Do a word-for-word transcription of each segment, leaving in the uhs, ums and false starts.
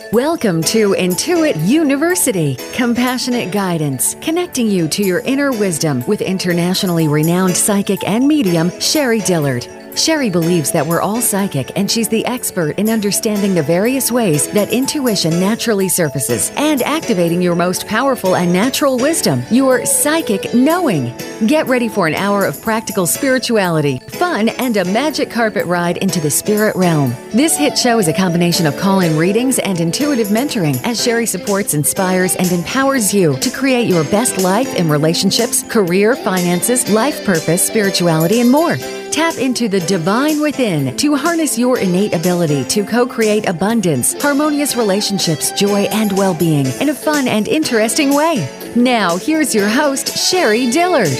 Welcome to Intuit University, compassionate guidance, connecting you to your inner wisdom with internationally renowned psychic and medium, Sherry Dillard. Sherry believes that we're all psychic, and she's the expert in understanding the various ways that intuition naturally surfaces and activating your most powerful and natural wisdom, your psychic knowing. Get ready for an hour of practical spirituality, fun, and a magic carpet ride into the spirit realm. This hit show is a combination of call-in readings and intuitive mentoring, as Sherry supports, inspires, and empowers you to create your best life in relationships, career, finances, life purpose, spirituality, and more. Tap into the divine within to harness your innate ability to co-create abundance, harmonious relationships, joy, and well-being in a fun and interesting way. Now, here's your host, Sherry Dillard.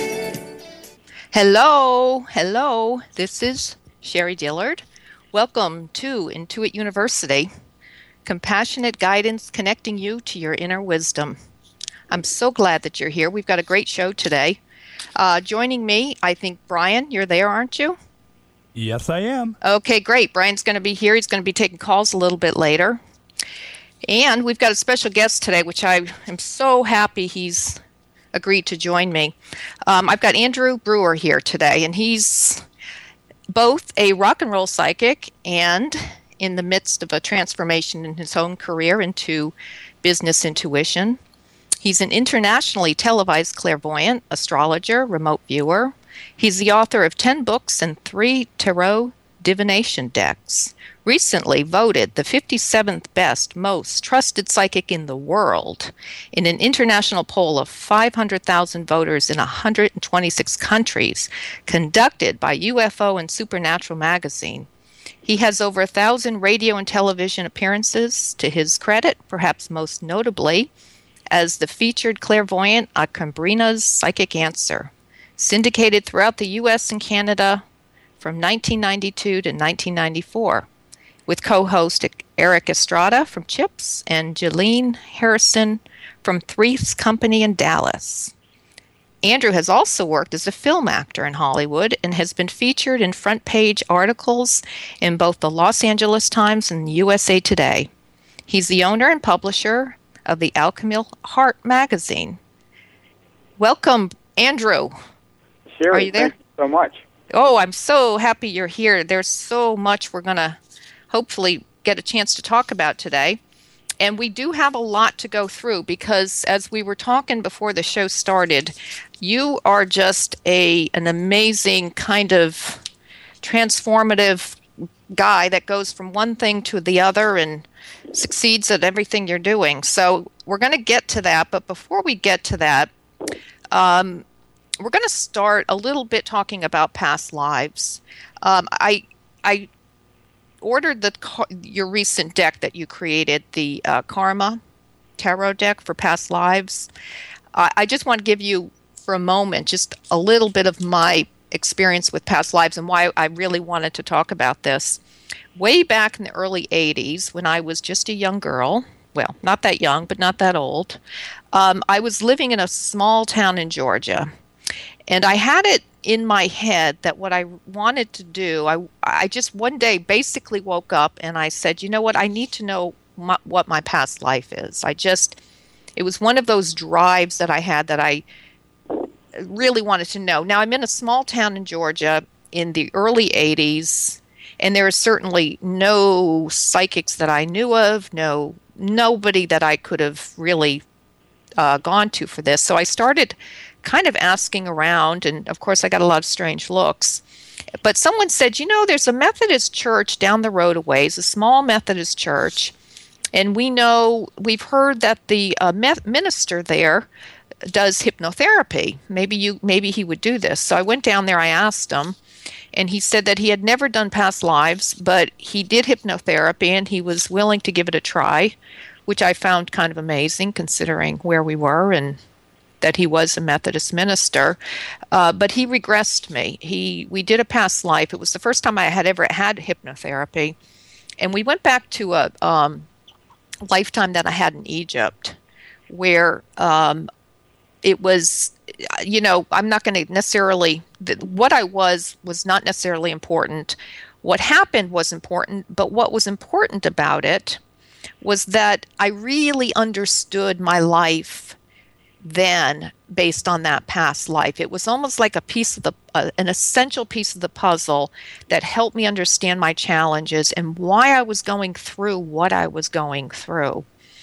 Hello, hello. This is Sherry Dillard. Welcome to Intuit University, compassionate guidance connecting you to your inner wisdom. I'm so glad that you're here. We've got a great show today. Uh, joining me, I think, Brian, you're there, aren't you? Yes, I am. Okay, great. Brian's going to be here. He's going to be taking calls a little bit later. And we've got a special guest today, which I am so happy he's agreed to join me. Um, I've got Andrew Brewer here today, and he's both a rock and roll psychic and in the midst of a transformation in his own career into business intuition. He's an internationally televised clairvoyant, astrologer, remote viewer. He's the author of ten books and three tarot divination decks. Recently voted the fifty-seventh best, most trusted psychic in the world in an international poll of five hundred thousand voters in one hundred twenty-six countries conducted by U F O and Supernatural magazine. He has over a thousand radio and television appearances to his credit, perhaps most notably as the featured clairvoyant on Cambrina's Psychic Answer, syndicated throughout the U S and Canada from nineteen ninety-two to nineteen ninety-four, with co-host Eric Estrada from CHIPS and Jalene Harrison from Three's Company in Dallas. Andrew has also worked as a film actor in Hollywood and has been featured in front-page articles in both the Los Angeles Times and U S A Today. He's the owner and publisher of the Alchemical Heart magazine. Welcome, Andrew. Sherry, are you there? Thank you so much. Oh, I'm so happy you're here. There's so much we're going to hopefully get a chance to talk about today. And we do have a lot to go through because as we were talking before the show started, you are just a an amazing kind of transformative guy that goes from one thing to the other and succeeds at everything you're doing. So we're going to get to that. But before we get to that, um, we're going to start a little bit talking about past lives. Um, I I ordered the your recent deck that you created, the uh, Karma Tarot deck for past lives. Uh, I just want to give you, for a moment, just a little bit of my experience with past lives and why I really wanted to talk about this. Way back in the early eighties, when I was just a young girl, well, not that young, but not that old, um, I was living in a small town in Georgia. And I had it in my head that what I wanted to do, I, I just one day basically woke up and I said, you know what, I need to know my, what my past life is. I just, it was one of those drives that I had that I really wanted to know. Now, I'm in a small town in Georgia in the early eighties, and there are certainly no psychics that I knew of, no nobody that I could have really uh, gone to for this. So I started kind of asking around, and of course I got a lot of strange looks. But someone said, you know, there's a Methodist church down the road a ways, a small Methodist church, and we know, we've heard that the uh, minister there does hypnotherapy. Maybe you, maybe he would do this. So I went down there, I asked him, and he said that he had never done past lives, but he did hypnotherapy and he was willing to give it a try, which I found kind of amazing considering where we were and that he was a Methodist minister. Uh, but he regressed me. He, we did a past life. It was the first time I had ever had hypnotherapy. And we went back to a um, lifetime that I had in Egypt where um, it was, you know, I'm not going to necessarily, th- what I was was not necessarily important. What happened was important, but what was important about it was that I really understood my life then based on that past life. It was almost like a piece of the, uh, an essential piece of the puzzle that helped me understand my challenges and why I was going through what I was going through.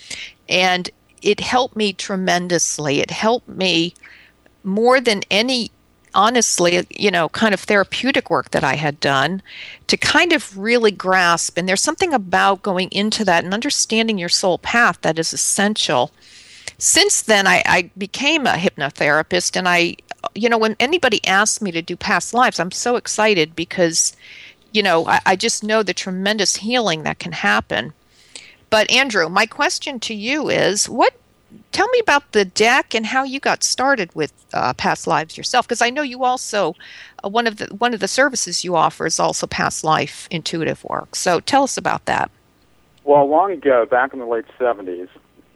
And it helped me tremendously. It helped me more than any, honestly, you know, kind of therapeutic work that I had done to kind of really grasp. And there's something about going into that and understanding your soul path that is essential. Since then, I, I became a hypnotherapist, and I, you know, when anybody asks me to do past lives, I'm so excited because, you know, I, I just know the tremendous healing that can happen. But Andrew, my question to you is, what? Tell me about the deck and how you got started with uh, past lives yourself, because I know you also uh, one of the one of the services you offer is also past life intuitive work. So tell us about that. Well, long ago, back in the late seventies,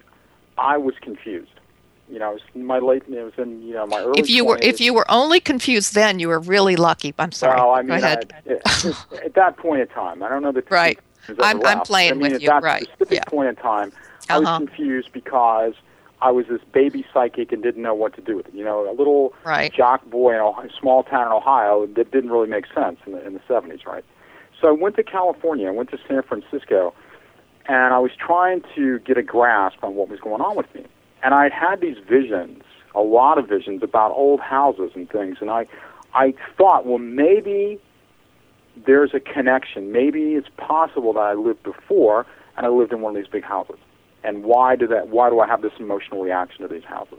I was confused. You know, it was in my late, it was in you know my early. If you twenties. were if you were only confused then, you were really lucky. I'm sorry. Well, I mean, Go ahead. I, at, at that point in time, I don't know the right. I'm I'm playing I mean, with at you. that Right. specific Yeah. point in time, I Uh-huh. was confused because I was this baby psychic and didn't know what to do with it. You know, a little right. jock boy in a small town in Ohio that didn't really make sense in the in the seventies, right? So I went to California. I went to San Francisco, and I was trying to get a grasp on what was going on with me. And I had these visions, a lot of visions about old houses and things, and I, I thought, well, maybe there's a connection. Maybe it's possible that I lived before and I lived in one of these big houses. And why do that? Why do I have this emotional reaction to these houses?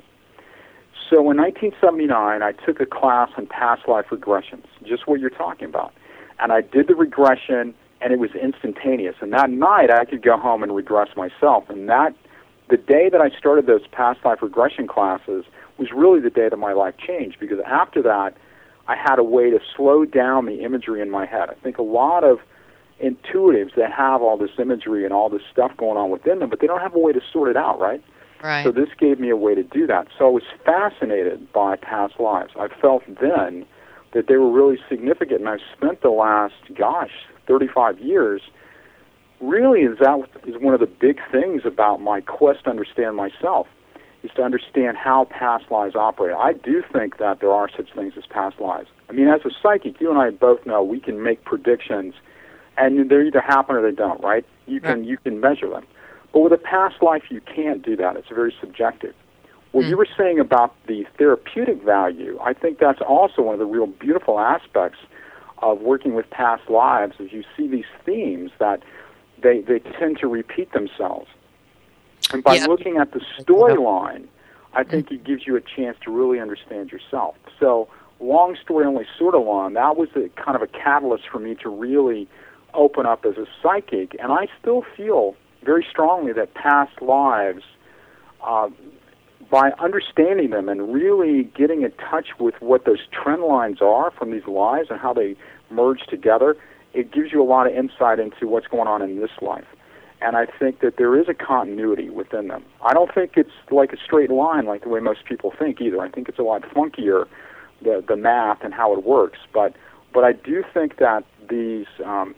So in nineteen seventy-nine, I took a class on past life regressions, just what you're talking about. And I did the regression, and it was instantaneous. And that night, I could go home and regress myself. And that, the day that I started those past life regression classes was really the day that my life changed, because after that, I had a way to slow down the imagery in my head. I think a lot of intuitives that have all this imagery and all this stuff going on within them, but they don't have a way to sort it out, right? Right. So this gave me a way to do that. So I was fascinated by past lives. I felt then that they were really significant, and I've spent the last, gosh, thirty-five years, really is that is one of the big things about my quest to understand myself, is to understand how past lives operate. I do think that there are such things as past lives. I mean, as a psychic, you and I both know we can make predictions, and they either happen or they don't, right? You can right. you can measure them. But with a past life, you can't do that. It's very subjective. What mm. you were saying about the therapeutic value, I think that's also one of the real beautiful aspects of working with past lives, is you see these themes that they, they tend to repeat themselves. And by yeah. looking at the storyline, I think it gives you a chance to really understand yourself. So long story only sort of long, that was a kind of a catalyst for me to really open up as a psychic. And I still feel very strongly that past lives, uh, by understanding them and really getting in touch with what those trend lines are from these lives and how they merge together, it gives you a lot of insight into what's going on in this life. And I think that there is a continuity within them. I don't think it's like a straight line like the way most people think either. I think it's a lot funkier, the the math and how it works. But but I do think that these um,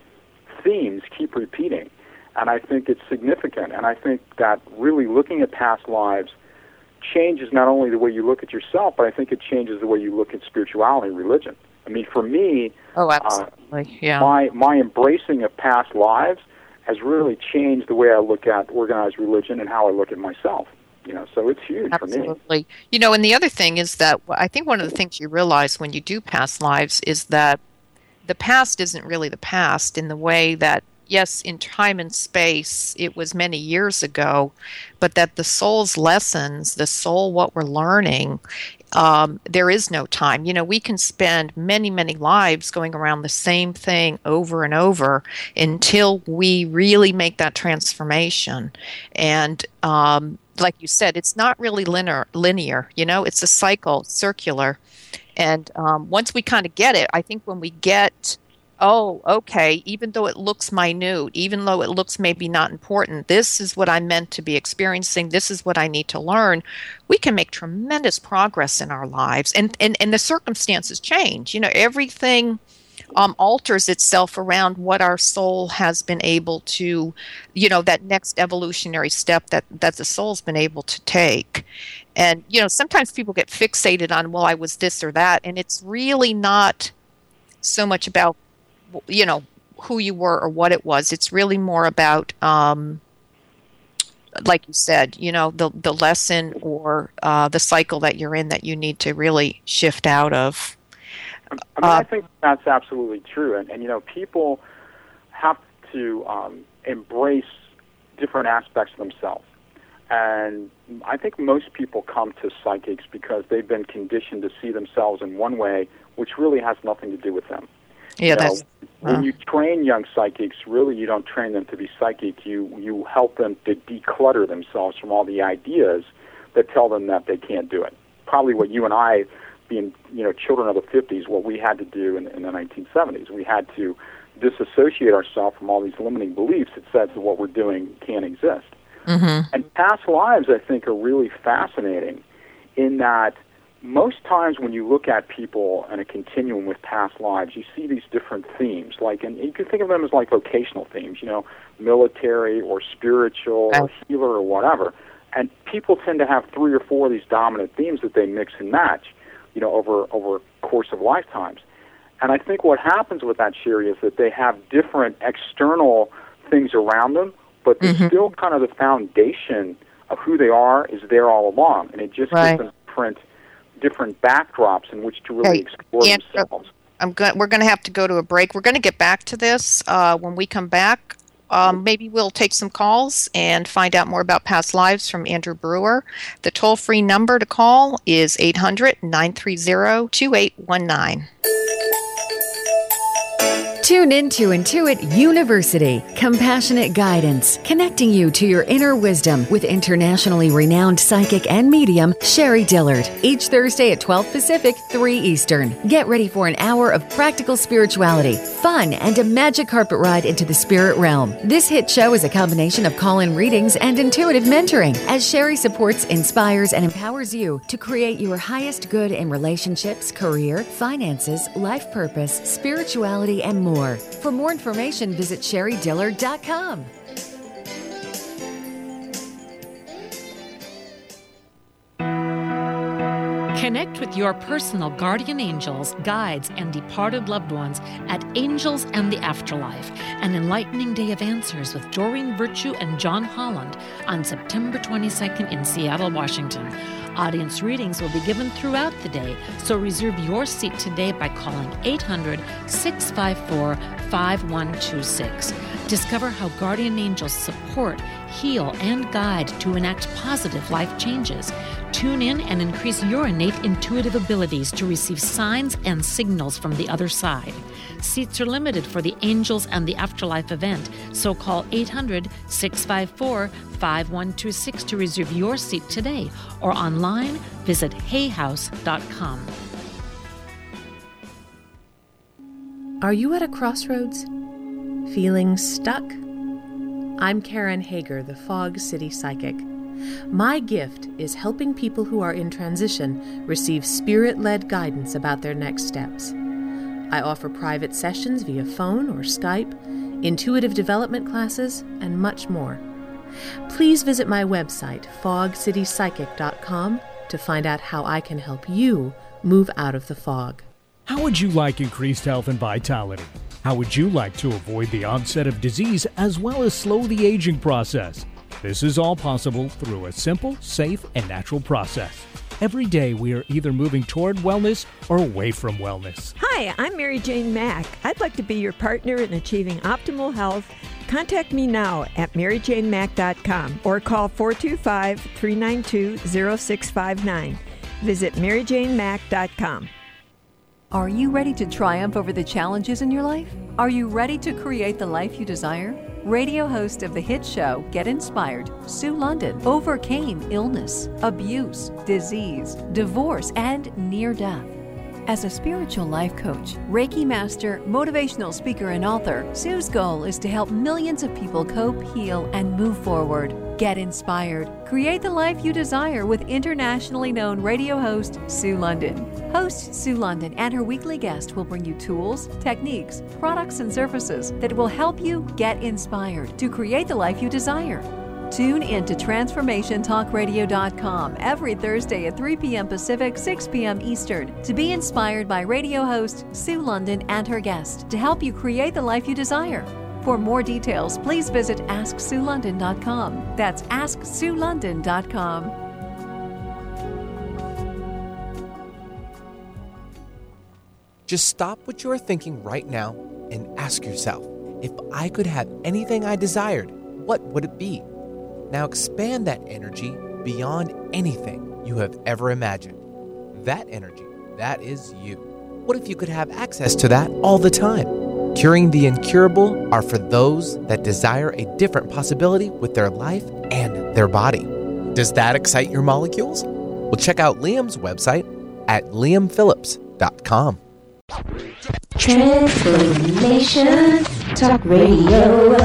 themes keep repeating. And I think it's significant. And I think that really looking at past lives changes not only the way you look at yourself, but I think it changes the way you look at spirituality and religion. I mean, for me, oh, absolutely. Uh, yeah. my my embracing of past lives has really changed the way I look at organized religion and how I look at myself. You know, so it's huge absolutely. for me. Absolutely. You know, and the other thing is that I think one of the things you realize when you do past lives is that the past isn't really the past in the way that, yes, in time and space, it was many years ago, but that the soul's lessons, the soul, what we're learning, um, there is no time. You know, we can spend many, many lives going around the same thing over and over until we really make that transformation. And um, like you said, it's not really linear, linear, you know, it's a cycle, circular. And um, once we kind of get it, I think when we get, oh, okay, even though it looks minute, even though it looks maybe not important, this is what I'm meant to be experiencing, this is what I need to learn, we can make tremendous progress in our lives. And, and, and the circumstances change. You know, everything um, alters itself around what our soul has been able to, you know, that next evolutionary step that, that the soul's been able to take. And, you know, sometimes people get fixated on, well, I was this or that, and it's really not so much about, you know, who you were or what it was. It's really more about, um, like you said, you know, the the lesson or uh, the cycle that you're in that you need to really shift out of. I mean, uh, I think that's absolutely true. And, and you know, people have to um, embrace different aspects of themselves. And I think most people come to psychics because they've been conditioned to see themselves in one way, which really has nothing to do with them. Yeah, you know, that's... When uh. you train young psychics, really you don't train them to be psychic. You, you help them to declutter themselves from all the ideas that tell them that they can't do it. Probably what you and I, being you know children of the fifties, what we had to do in, in the nineteen seventies. We had to disassociate ourselves from all these limiting beliefs that said that what we're doing can't exist. Mm-hmm. And past lives, I think, are really fascinating in that most times when you look at people in a continuum with past lives, you see these different themes. Like, and you can think of them as like vocational themes, you know, military or spiritual or healer or whatever. And people tend to have three or four of these dominant themes that they mix and match, you know, over over a course of lifetimes. And I think what happens with that, Sherry, is that they have different external things around them, but they're mm-hmm. still kind of the foundation of who they are is there all along. And it just right. gives them different different backdrops in which to really hey, explore Andrew, themselves. I'm go- we're going to have to go to a break. We're going to get back to this uh, when we come back. Um, maybe we'll take some calls and find out more about past lives from Andrew Brewer. The toll-free number to call is eight hundred, nine three zero, two eight one nine. Tune into Intuit University, compassionate guidance, connecting you to your inner wisdom with internationally renowned psychic and medium Sherry Dillard. Each Thursday at twelve Pacific, three Eastern. Get ready for an hour of practical spirituality, fun, and a magic carpet ride into the spirit realm. This hit show is a combination of call-in readings and intuitive mentoring, as Sherry supports, inspires, and empowers you to create your highest good in relationships, career, finances, life purpose, spirituality, and more. For more information, visit sherry dillard dot com. Connect with your personal guardian angels, guides, and departed loved ones at Angels and the Afterlife, an enlightening day of answers with Doreen Virtue and John Holland on September twenty-second in Seattle, Washington. Audience readings will be given throughout the day, so reserve your seat today by calling eight hundred, six five four, five one two six. Discover how guardian angels support, heal, and guide to enact positive life changes. Tune in and increase your innate intuitive abilities to receive signs and signals from the other side. Seats are limited for the Angels and the Afterlife event, so call eight hundred, six five four, five one two six to reserve your seat today, or online, visit hay house dot com. Are you at a crossroads? Feeling stuck? I'm Karen Hager, the Fog City Psychic. My gift is helping people who are in transition receive spirit-led guidance about their next steps. I offer private sessions via phone or Skype, intuitive development classes, and much more. Please visit my website, fog city psychic dot com, to find out how I can help you move out of the fog. How would you like increased health and vitality? How would you like to avoid the onset of disease as well as slow the aging process? This is all possible through a simple, safe, and natural process. Every day we are either moving toward wellness or away from wellness. Hi, I'm Mary Jane Mack. I'd like to be your partner in achieving optimal health. Contact me now at mary jane mack dot com or call four two five, three nine two, zero six five nine. Visit mary jane mack dot com. Are you ready to triumph over the challenges in your life? Are you ready to create the life you desire? Radio host of the hit show Get Inspired, Sue London, overcame illness, abuse, disease, divorce, and near death. As a spiritual life coach, Reiki master, motivational speaker, and author, Sue's goal is to help millions of people cope, heal, and move forward. Get inspired. Create the life you desire with internationally known radio host Sue London. Host Sue London and her weekly guest will bring you tools, techniques, products, and services that will help you get inspired to create the life you desire. Tune in to transformation talk radio dot com every Thursday at three p.m. Pacific, six p.m. Eastern to be inspired by radio host Sue London and her guest to help you create the life you desire. For more details, please visit ask sue london dot com. That's ask sue london dot com. Just stop what you are thinking right now and ask yourself, if I could have anything I desired, what would it be? Now expand that energy beyond anything you have ever imagined. That energy, that is you. What if you could have access to that all the time? Curing the incurable are for those that desire a different possibility with their life and their body. Does that excite your molecules? Well, check out Liam's website at liam phillips dot com. Transformation Talk Radio.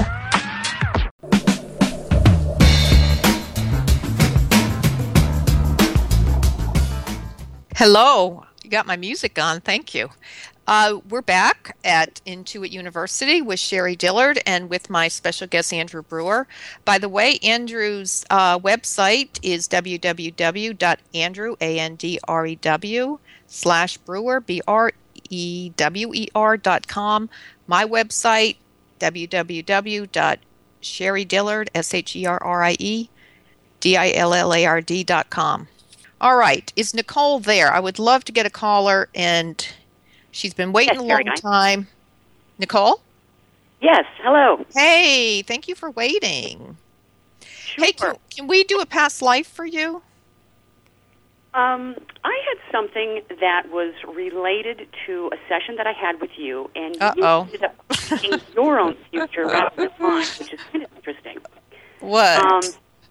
Hello. You got my music on. Thank you. Uh, we're back at Intuit University with Sherry Dillard and with my special guest, Andrew Brewer. By the way, Andrew's uh, website is w w w dot andrew, A N D R E W, slash Brewer, B R E W E R dot com. My website, w w w dot sherry dillard, S H E R R I E, D I L L A R D dot com. All right. Is Nicole there? I would love to get a caller, and she's been waiting yes, a long time. Nicole? Yes. Hello. Hey, thank you for waiting. Sure. Hey, can, can we do a past life for you? Um, I had something that was related to a session that I had with you, and Uh-oh. you ended up thinking your own future rather than mine, which is kind of interesting. What? Um,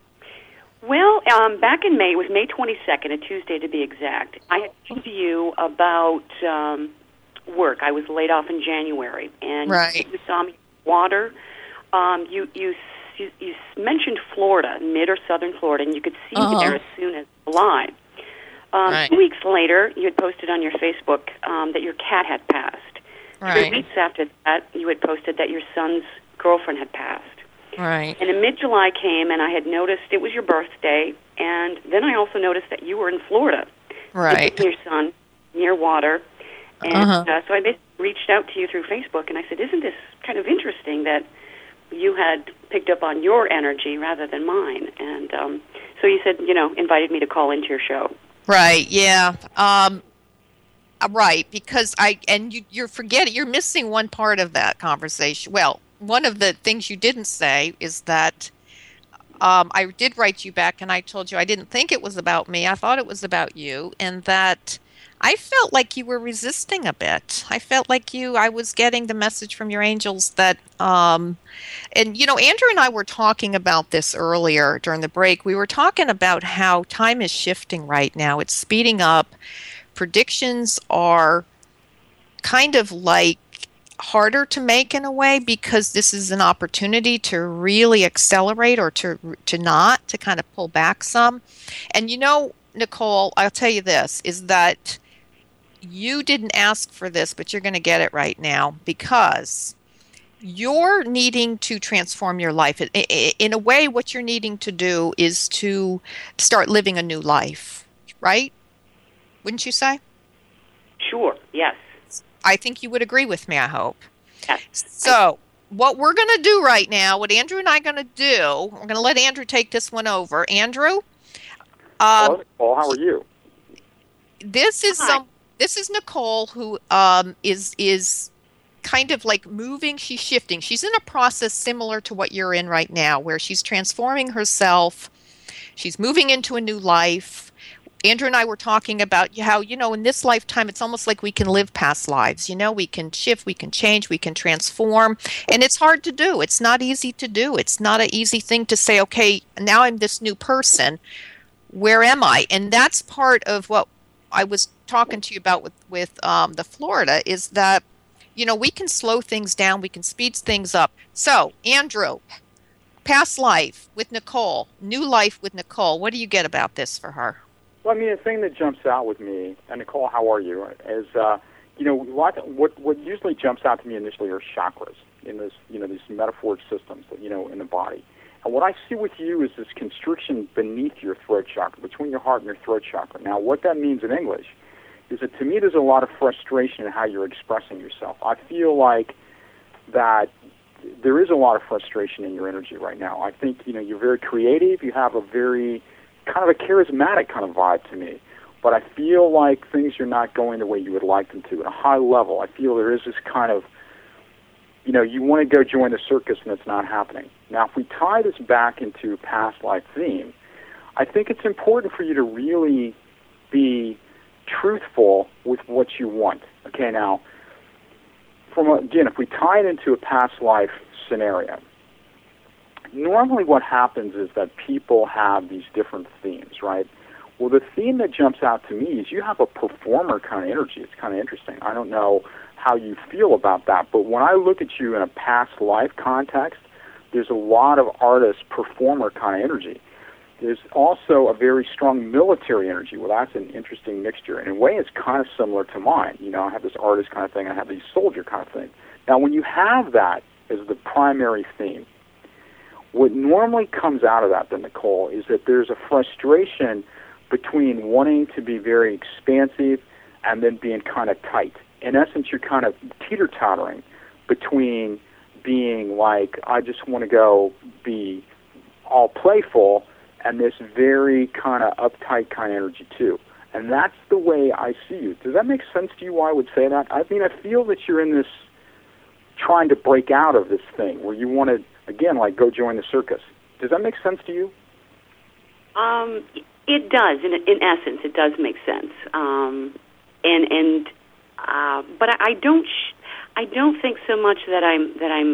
Well, um, back in May, it was May twenty-second, a Tuesday to be exact, I had talked to you about um, work. I was laid off in January, and right. you saw me water. Um, you, you you you mentioned Florida, mid or southern Florida, and you could see uh-huh. me there as soon as July. Um, right. Two weeks later, you had posted on your Facebook um, that your cat had passed. Right. Three weeks after that, you had posted that your son's girlfriend had passed. Right. And in mid-July came, and I had noticed it was your birthday, and then I also noticed that you were in Florida. Right. With your son, near water. And uh-huh. uh, so I basically reached out to you through Facebook, and I said, isn't this kind of interesting that you had picked up on your energy rather than mine? And um, so you said, you know, invited me to call into your show. Right, yeah. Um, right, because I, and you, you're forgetting, you're missing one part of that conversation. Well, one of the things you didn't say is that um, I did write you back and I told you I didn't think it was about me. I thought it was about you, and that I felt like you were resisting a bit. I felt like you, I was getting the message from your angels that, um, and you know, Andrew and I were talking about this earlier during the break. We were talking about how time is shifting right now. It's speeding up. Predictions are kind of like harder to make in a way because this is an opportunity to really accelerate or to to not, to kind of pull back some. And you know, Nicole, I'll tell you this, is that you didn't ask for this, but you're going to get it right now because you're needing to transform your life. In a way, what you're needing to do is to start living a new life, right? Wouldn't you say? Sure, yes. I think you would agree with me, I hope. Yes. So what we're going to do right now, what Andrew and I are going to do, we're going to let Andrew take this one over. Andrew? Um, Hello, Nicole. How are you? This is Hi. some. This is Nicole, who um, is is kind of like moving. She's shifting. She's in a process similar to what you're in right now, where she's transforming herself. She's moving into a new life. Andrew and I were talking about how, you know, in this lifetime, it's almost like we can live past lives. You know, we can shift, we can change, we can transform. And it's hard to do. It's not easy to do. It's not an easy thing to say, okay, now I'm this new person. Where am I? And that's part of what I was talking to you about with with um, the Florida is that, you know, we can slow things down, we can speed things up. So, Andrew, past life with Nicole, new life with Nicole. What do you get about this for her? Well, I mean, the thing that jumps out with me, and Nicole, how are you? Is uh, you know what what what usually jumps out to me initially are chakras in this, you know, these metaphoric systems, that, you know, in the body. And what I see with you is this constriction beneath your throat chakra, between your heart and your throat chakra. Now, what that means in English is that to me there's a lot of frustration in how you're expressing yourself. I feel like that there is a lot of frustration in your energy right now. I think, you know, you're very creative. You have a very kind of a charismatic kind of vibe to me. But I feel like things are not going the way you would like them to. At a high level, I feel there is this kind of, you know, you want to go join the circus and it's not happening. Now, if we tie this back into past life theme, I think it's important for you to really be truthful with what you want. Okay, now, from a, again, if we tie it into a past life scenario, normally what happens is that people have these different themes, right? Well, the theme that jumps out to me is you have a performer kind of energy. It's kind of interesting. I don't know how you feel about that, but when I look at you in a past life context, there's a lot of artist, performer kind of energy. There's also a very strong military energy. Well, that's an interesting mixture. And in a way, it's kind of similar to mine. You know, I have this artist kind of thing, I have this soldier kind of thing. Now, when you have that as the primary theme, what normally comes out of that, then, Nicole, is that there's a frustration between wanting to be very expansive and then being kind of tight. In essence, you're kind of teeter-tottering between being like, I just want to go be all playful, and this very kind of uptight kind of energy too. And that's the way I see you. Does that make sense to you why I would say that? I mean, I feel that you're in this trying to break out of this thing where you want to, again, like go join the circus. Does that make sense to you? Um, it does. In, in essence, it does make sense. Um, and and uh, but I don't sh- I don't think so much that I'm that I'm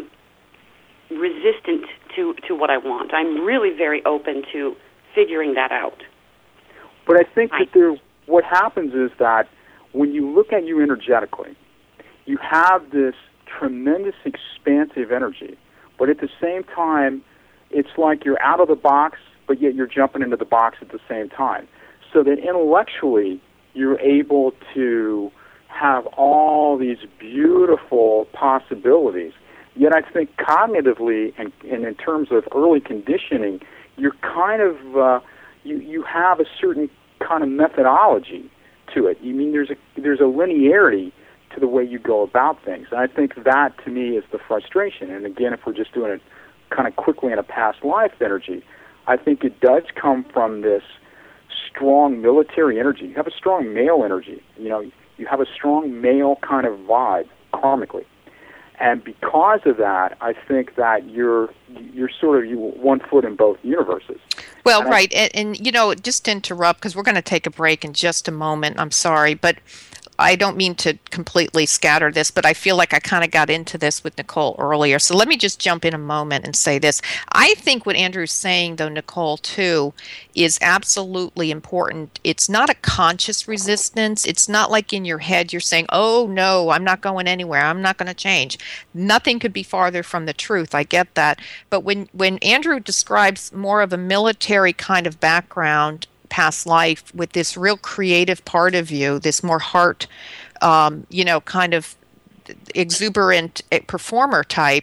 resistant to, to what I want. I'm really very open to figuring that out. But I think I, that there, what happens is that when you look at you energetically, you have this tremendous expansive energy, but at the same time, it's like you're out of the box, but yet you're jumping into the box at the same time. So that intellectually, you're able to have all these beautiful possibilities. Yet I think cognitively and, and in terms of early conditioning, you're kind of, uh, you, you have a certain kind of methodology to it. You mean there's a, there's a linearity to the way you go about things. And I think that, to me, is the frustration. And again, if we're just doing it kind of quickly in a past life energy, I think it does come from this strong military energy. You have a strong male energy. You know, you have a strong male kind of vibe karmically. And because of that, I think that you're you're sort of you, one foot in both universes. Well, and right. I, and, and, you know, just to interrupt, because we're going to take a break in just a moment. I'm sorry, but I don't mean to completely scatter this, but I feel like I kind of got into this with Nicole earlier. So let me just jump in a moment and say this. I think what Andrew's saying, though, Nicole, too, is absolutely important. It's not a conscious resistance. It's not like in your head you're saying, oh, no, I'm not going anywhere. I'm not going to change. Nothing could be farther from the truth. I get that. But when, when Andrew describes more of a military kind of background, past life with this real creative part of you, this more heart, um, you know, kind of exuberant performer type,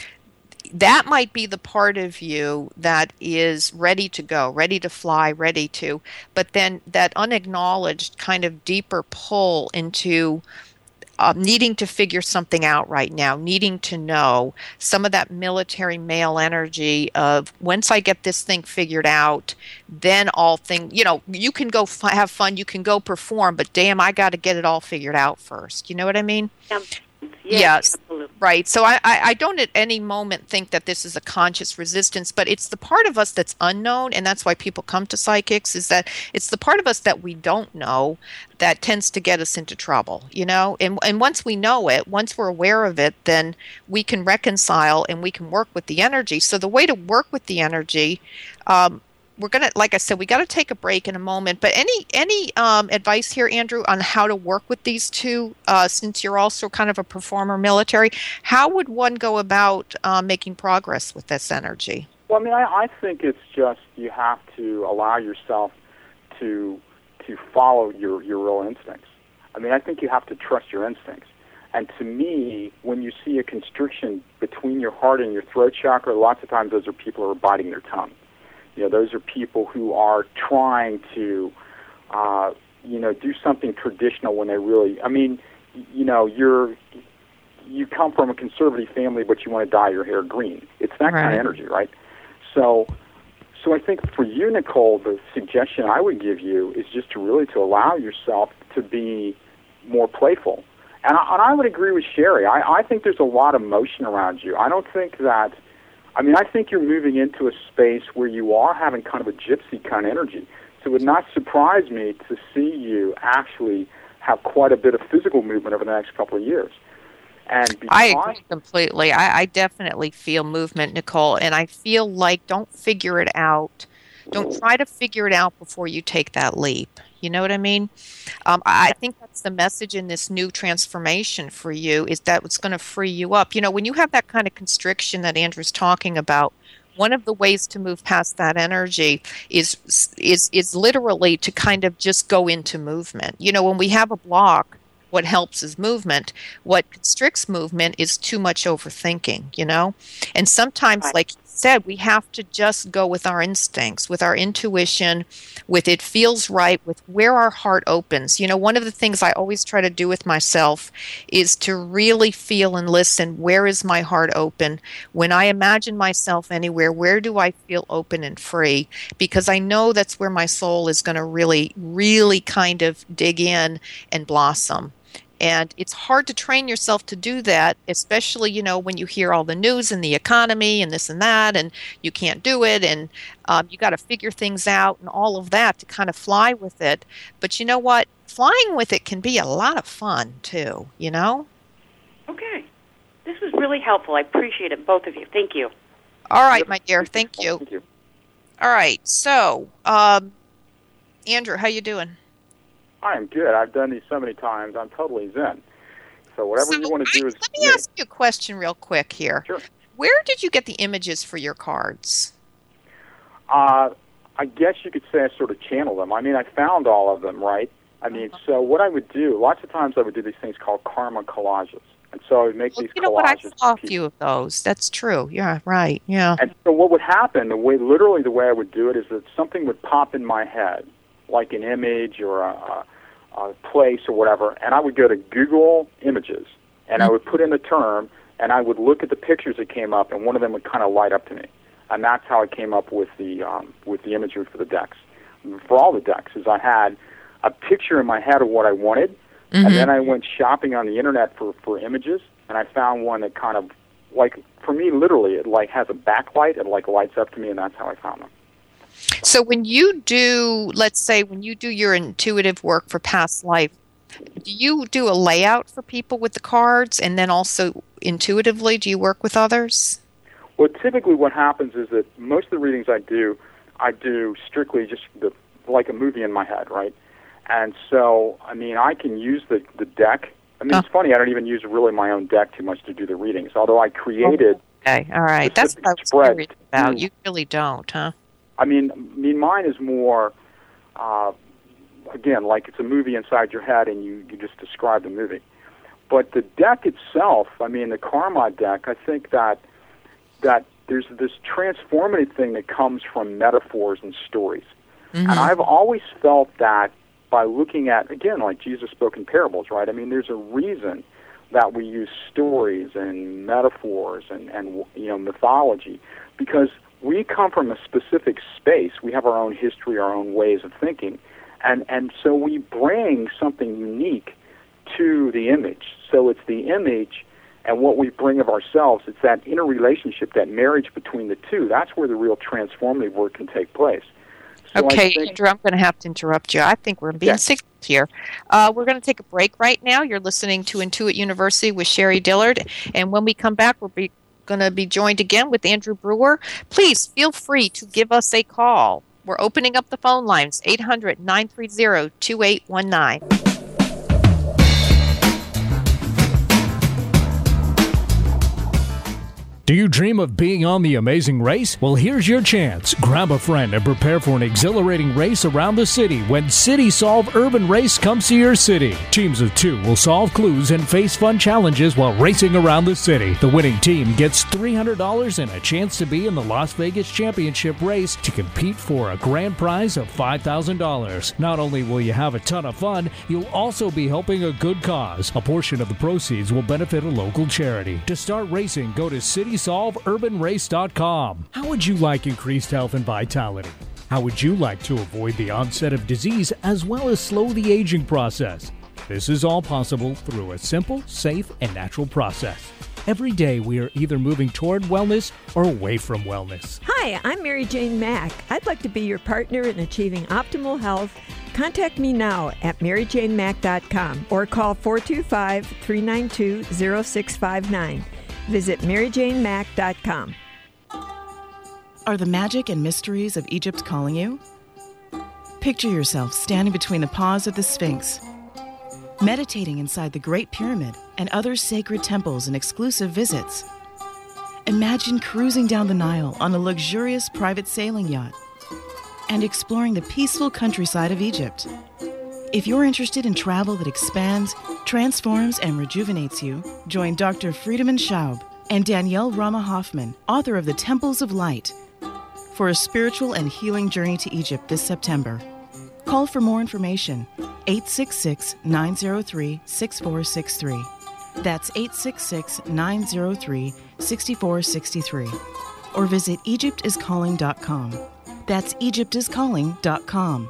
that might be the part of you that is ready to go, ready to fly, ready to, but then that unacknowledged kind of deeper pull into Uh, needing to figure something out right now, needing to know, some of that military male energy of once I get this thing figured out, then all thing, you know, you can go f- have fun, you can go perform, but damn, I got to get it all figured out first. You know what I mean? Yeah. Yes, yes absolutely. Right. So I, I, I don't at any moment think that this is a conscious resistance, but it's the part of us that's unknown, and that's why people come to psychics, is that it's the part of us that we don't know that tends to get us into trouble, you know? And and once we know it, once we're aware of it, then we can reconcile and we can work with the energy. So the way to work with the energy, um, we're gonna, like I said, we got to take a break in a moment. But any any um, advice here, Andrew, on how to work with these two? Uh, since you're also kind of a performer military, how would one go about uh, making progress with this energy? Well, I mean, I, I think it's just you have to allow yourself to to follow your, your real instincts. I mean, I think you have to trust your instincts. And to me, when you see a constriction between your heart and your throat chakra, lots of times those are people who are biting their tongue. You know, those are people who are trying to, uh, you know, do something traditional when they really, I mean, you know, you're, you come from a conservative family, but you want to dye your hair green. It's that right. kind of energy, right? So, so I think for you, Nicole, the suggestion I would give you is just to really to allow yourself to be more playful. And I, and I would agree with Sherry. I, I think there's a lot of motion around you. I don't think that, I mean, I think you're moving into a space where you are having kind of a gypsy kind of energy. So it would not surprise me to see you actually have quite a bit of physical movement over the next couple of years. And because, I agree completely. I, I definitely feel movement, Nicole, and I feel like don't figure it out. Don't try to figure it out before you take that leap. You know what I mean? Um, I think that's the message in this new transformation for you, is that it's going to free you up. You know, when you have that kind of constriction that Andrew's talking about, one of the ways to move past that energy is is is literally to kind of just go into movement. You know, when we have a block, what helps is movement. What constricts movement is too much overthinking, you know? And sometimes, like you said, we have to just go with our instincts, with our intuition, with it feels right, with where our heart opens. You know, one of the things I always try to do with myself is to really feel and listen, where is my heart open? When I imagine myself anywhere, where do I feel open and free? Because I know that's where my soul is going to really, really kind of dig in and blossom. And it's hard to train yourself to do that, especially, you know, when you hear all the news and the economy and this and that, and you can't do it, and um, you got to figure things out and all of that to kind of fly with it. But you know what? Flying with it can be a lot of fun, too, you know? Okay. This was really helpful. I appreciate it, both of you. Thank you. All right, my dear. Thank you. Thank you. All right. So, um, Andrew, how you doing? I'm good. I've done these so many times. I'm totally zen. So whatever so you want to do is... Let me ask you a question real quick here. Sure. Where did you get the images for your cards? Uh, I guess you could say I sort of channeled them. I mean, I found all of them, right? I mean, uh-huh. so what I would do, lots of times I would do these things called karma collages. And so I would make well, these you know collages. What? I saw a few of those. That's true. Yeah, right. Yeah. And so what would happen, the way, literally the way I would do it is that something would pop in my head, like an image or a... a Uh, place or whatever, and I would go to Google Images, and I would put in the term, and I would look at the pictures that came up, and one of them would kind of light up to me, and that's how I came up with the um, with the imagery for the decks. For all the decks, is I had a picture in my head of what I wanted, mm-hmm. and then I went shopping on the internet for, for images, and I found one that kind of, like, for me, literally, it like has a backlight, it like lights up to me, and that's how I found them. So when you do, let's say, when you do your intuitive work for past life, do you do a layout for people with the cards, and then also intuitively, do you work with others? Well, typically what happens is that most of the readings I do, I do strictly just the, like a movie in my head, right? And so, I mean, I can use the, the deck. I mean, oh. It's funny, I don't even use really my own deck too much to do the readings, although I created... Okay, all right. That's what I was curious about. You really don't, huh? I mean, I mean, mine is more, uh, again, like it's a movie inside your head, and you, you just describe the movie. But the deck itself, I mean, the Karma deck, I think that that there's this transformative thing that comes from metaphors and stories. Mm-hmm. And I've always felt that by looking at, again, like Jesus spoke in parables, right? I mean, there's a reason that we use stories and metaphors and, and you know, mythology, because we come from a specific space. We have our own history, our own ways of thinking. And, and so we bring something unique to the image. So it's the image and what we bring of ourselves. It's that interrelationship, that marriage between the two. That's where the real transformative work can take place. So okay, think, Andrew, I'm going to have to interrupt you. I think we're being yeah. sick here. Uh, we're going to take a break right now. You're listening to Intuit University with Sherry Dillard. And when we come back, we'll be going to be joined again with Andrew Brewer. Please feel free to give us a call We're opening up the phone lines, eight hundred, nine three zero, two eight one nine. Do you dream of being on The Amazing Race? Well, here's your chance. Grab a friend and prepare for an exhilarating race around the city when City Solve Urban Race comes to your city. Teams of two will solve clues and face fun challenges while racing around the city. The winning team gets three hundred dollars and a chance to be in the Las Vegas Championship race to compete for a grand prize of five thousand dollars. Not only will you have a ton of fun, you'll also be helping a good cause. A portion of the proceeds will benefit a local charity. To start racing, go to city solve urban race dot com. How would you like increased health and vitality? How would you like to avoid the onset of disease as well as slow the aging process? This is all possible through a simple, safe, and natural process. Every day we are either moving toward wellness or away from wellness. Hi, I'm Mary Jane Mack. I'd like to be your partner in achieving optimal health. Contact me now at mary jane mack dot com or call four two five, three nine two, zero six five nine. Visit mary jane mack dot com. Are the magic and mysteries of Egypt calling you? Picture yourself standing between the paws of the Sphinx, meditating inside the Great Pyramid and other sacred temples and exclusive visits. Imagine cruising down the Nile on a luxurious private sailing yacht and exploring the peaceful countryside of Egypt. If you're interested in travel that expands, transforms, and rejuvenates you, join Doctor Friedemann Schaub and Danielle Rama Hoffman, author of The Temples of Light, for a spiritual and healing journey to Egypt this September. Call for more information, eight six six, nine zero three, six four six three. That's eight six six, nine zero three, six four six three. Or visit egypt is calling dot com. That's egypt is calling dot com.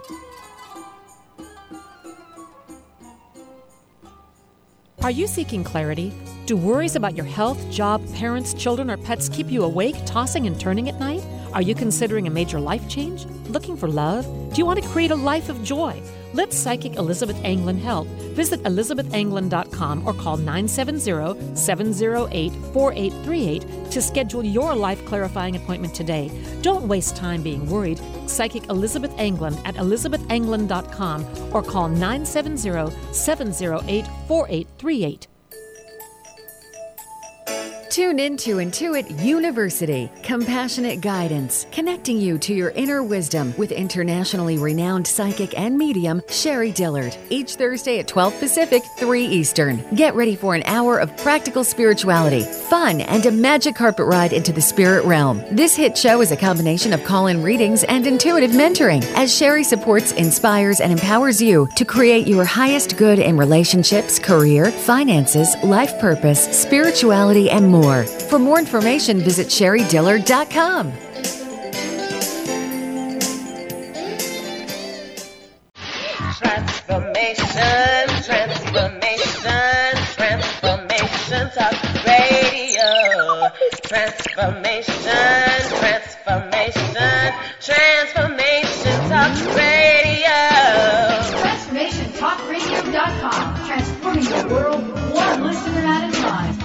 Are you seeking clarity? Do worries about your health, job, parents, children, or pets keep you awake, tossing and turning at night? Are you considering a major life change? Looking for love? Do you want to create a life of joy? Let psychic Elizabeth Anglin help. Visit elizabeth anglin dot com or call nine seven zero, seven zero eight, four eight three eight to schedule your life-clarifying appointment today. Don't waste time being worried. Psychic Elizabeth Anglin at elizabeth anglin dot com or call nine seven zero, seven zero eight, four eight three eight. Tune in to Intuit University, compassionate guidance, connecting you to your inner wisdom with internationally renowned psychic and medium Sherry Dillard. Each Thursday at twelve Pacific, three Eastern. Get ready for an hour of practical spirituality, fun, and a magic carpet ride into the spirit realm. This hit show is a combination of call-in readings and intuitive mentoring, as Sherry supports, inspires, and empowers you to create your highest good in relationships, career, finances, life purpose, spirituality, and more. For more information, visit sherry dillard dot com. Transformation, transformation, transformation talk radio. Transformation, transformation, transformation talk radio. transformation talk radio dot com. Transforming the world one listener at a time.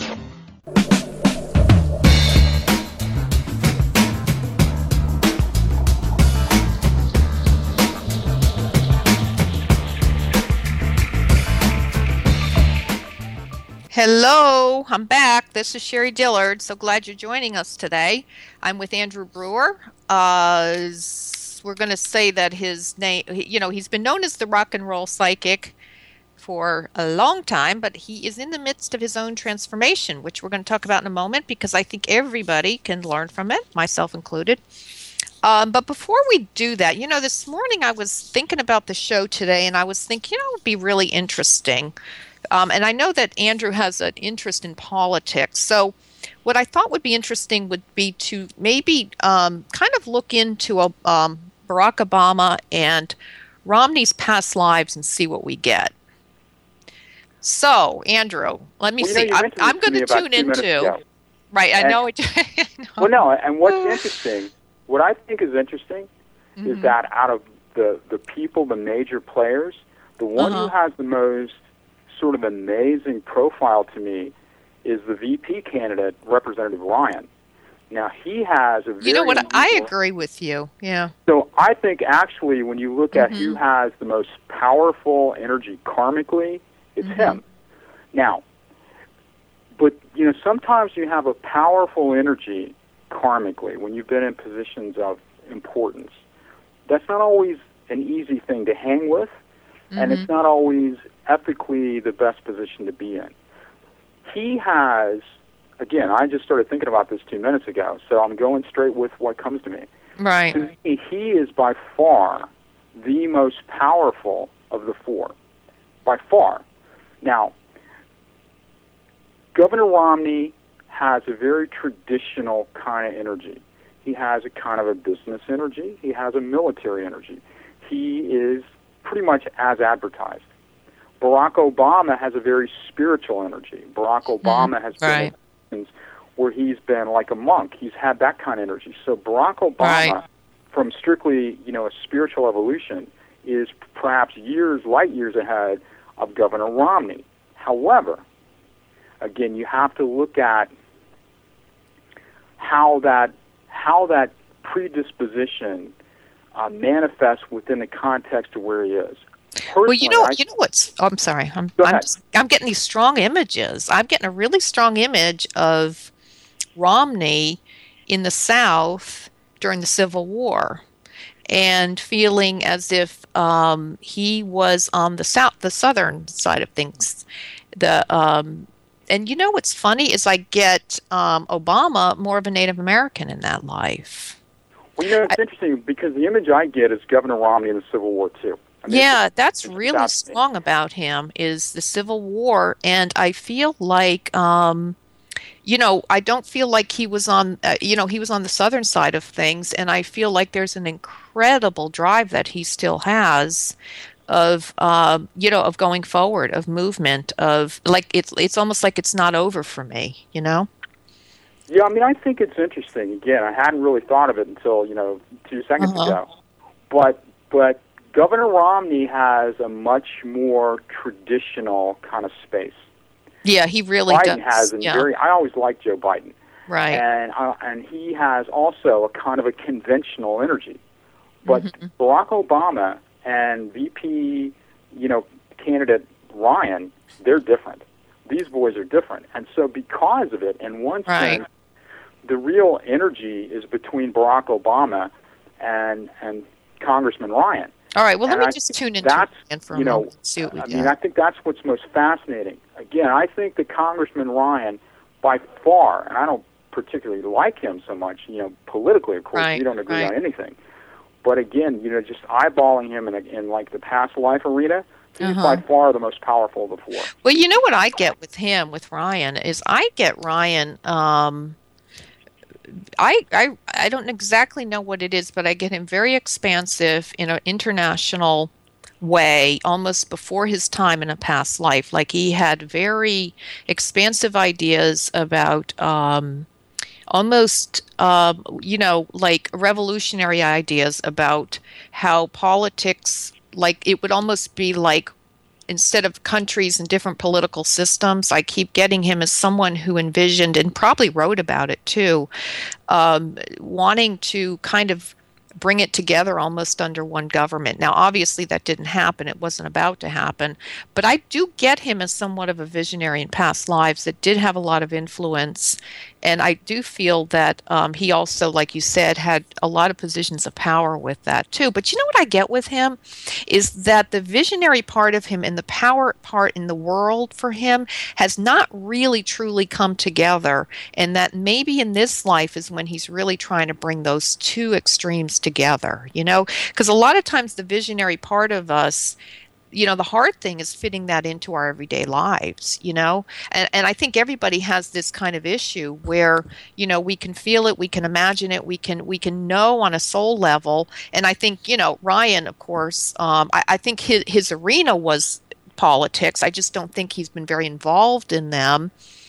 Hello, I'm back. This is Sherry Dillard. So glad you're joining us today. I'm with Andrew Brewer. Uh, we're going to say that his name, you know, he's been known as the rock and roll psychic for a long time, but he is in the midst of his own transformation, which we're going to talk about in a moment because I think everybody can learn from it, myself included. Um, but before we do that, you know, this morning I was thinking about the show today, and I was thinking, you know, it would be really interesting. Um, and I know that Andrew has an interest in politics. So what I thought would be interesting would be to maybe um, kind of look into a, um, Barack Obama and Romney's past lives and see what we get. So, Andrew, let me well, see. You know, I'm, I'm going to tune into. Right, I and, know it. no. Well, no, and what's interesting, what I think is interesting mm-hmm. is that out of the, the people, the major players, the one uh-huh. who has the most sort of amazing profile to me is the V P candidate, Representative Ryan. Now, he has a very You know what? I unusual- agree with you. Yeah. So I think actually when you look at Mm-hmm. who has the most powerful energy karmically, it's Mm-hmm. him. Now, but, you know, sometimes you have a powerful energy karmically when you've been in positions of importance. That's not always an easy thing to hang with, and Mm-hmm. it's not always ethically the best position to be in. He has, again, I just started thinking about this two minutes ago, so I'm going straight with what comes to me. Right. To me, he is by far the most powerful of the four, by far. Now, Governor Romney has a very traditional kind of energy. He has a kind of a business energy. He has a military energy. He is pretty much as advertised. Barack Obama has a very spiritual energy. Barack Obama has been Right. in where he's been like a monk. He's had that kind of energy. So Barack Obama, Right. from strictly, you know, a spiritual evolution, is perhaps years, light years ahead of Governor Romney. However, again, you have to look at how that how that predisposition uh, manifests within the context of where he is. Well, you Personally, know, I- you know what's? Oh, I'm sorry. I'm Go I'm, ahead. just- I'm getting these strong images. I'm getting a really strong image of Romney in the South during the Civil War, and feeling as if um, he was on the south, the southern side of things. The um, and you know what's funny is I get um, Obama more of a Native American in that life. Well, you know, it's interesting because the image I get is Governor Romney in the Civil War too. I mean, Yeah, it's- that's it's really fascinating. strong about him is the Civil War, and I feel like, um, you know, I don't feel like he was on, uh, you know, he was on the southern side of things, and I feel like there's an incredible drive that he still has of, um, you know, of going forward, of movement, of like it's it's almost like it's not over for me, you know. Yeah, I mean, I think it's interesting. Again, I hadn't really thought of it until, you know, two seconds Uh-huh. ago. But but Governor Romney has a much more traditional kind of space. Yeah, he really Biden does. has a yeah. very. I always liked Joe Biden, right. and uh, and he has also a kind of a conventional energy. But Mm-hmm. Barack Obama and V P, you know, candidate Ryan, they're different. These boys are different, and so because of it, in one Right. sense, the real energy is between Barack Obama and and Congressman Ryan. All right. Well, And let me I just think tune into that's, it again for a you know, moment. See what we I get. mean, I think that's what's most fascinating. Again, I think that Congressman Ryan, by far, and I don't particularly like him so much, you know, politically, of course, Right, we don't agree right. on anything. But again, you know, just eyeballing him in, a, in like the past life arena, he's Uh-huh. by far the most powerful of the four. Well, you know what I get with him, with Ryan, is I get Ryan. Um, I I I don't exactly know what it is, but I get him very expansive in an international way, almost before his time in a past life. Like he had very expansive ideas about. Um, almost um, you know like revolutionary ideas about how politics, like it would almost be like instead of countries and different political systems, I keep getting him as someone who envisioned and probably wrote about it too, um, wanting to kind of bring it together almost under one government. Now, obviously, that didn't happen. It wasn't about to happen. But I do get him as somewhat of a visionary in past lives that did have a lot of influence. And I do feel that um, he also, like you said, had a lot of positions of power with that too. But you know what I get with him is that the visionary part of him and the power part in the world for him has not really truly come together. And that maybe in this life is when he's really trying to bring those two extremes together, you know, because a lot of times the visionary part of us, you know, the hard thing is fitting that into our everyday lives, you know, and, and I think everybody has this kind of issue where, you know, we can feel it, we can imagine it, we can we can know on a soul level. And I think, you know, Ryan, of course, um, I, I think his, his arena was politics. I just don't think he's been very involved in them.